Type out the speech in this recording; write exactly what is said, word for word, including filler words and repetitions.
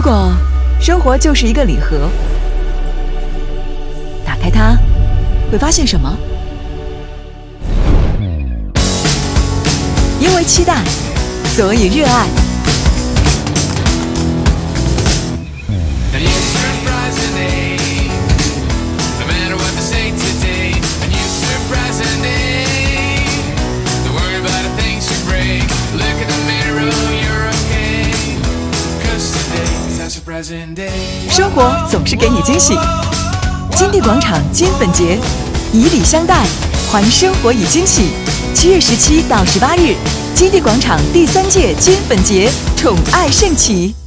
果生活就是一个礼盒，打开它，会发现什么？因为期待，所以热爱。生活总是给你惊喜，金地广场金粉节，以礼相待，还生活以惊喜。七月十七到十八日，金地广场第三届金粉节宠爱盛起。